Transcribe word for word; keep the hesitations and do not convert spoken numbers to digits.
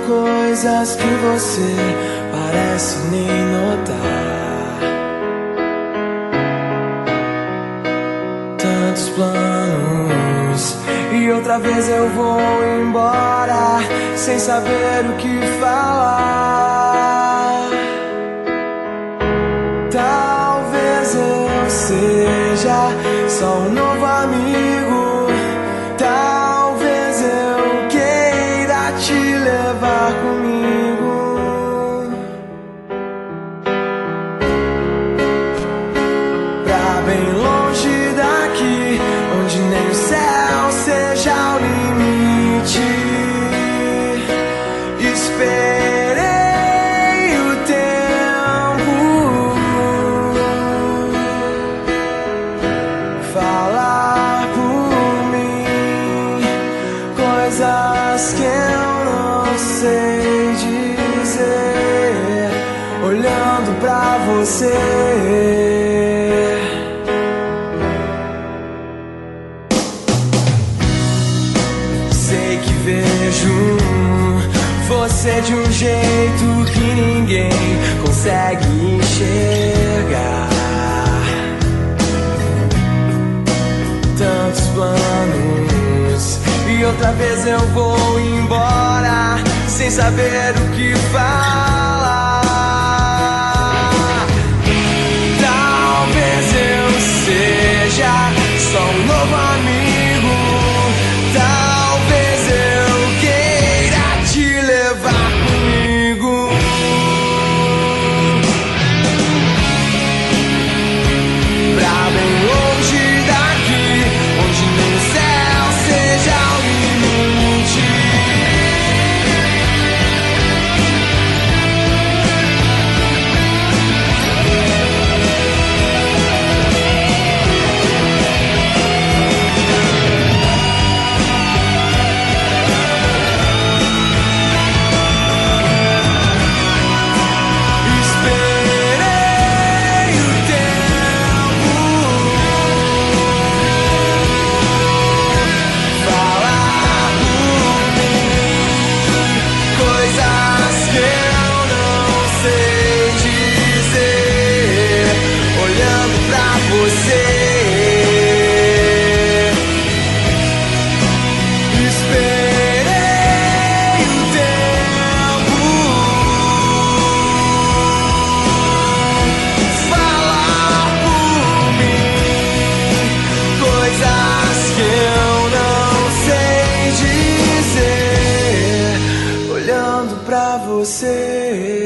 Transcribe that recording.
coisas que você parece nem notar. Tantos planos e outra vez eu vou embora sem saber o que falar. Talvez eu seja só um novo amigo. Talvez eu queira te levar comigo pra bem longe daqui, onde nem o céu seja o limite. Esperei o tempo falar por mim coisas que eu não sei dizer, olhando pra você. Sei que vejo você de um jeito que ninguém consegue enxergar. Tantos planos e outra vez eu vou embora sem saber o que falar. Talvez eu seja só um novo amigo. Talvez eu queira te levar comigo pra bem longe daqui, onde nem o céu seja o limite. Esperei o tempo falar por mim coisas que eu não sei dizer, olhando pra você. Esperei o tempo falar por mim coisas que eu não sei dizer, olhando pra você.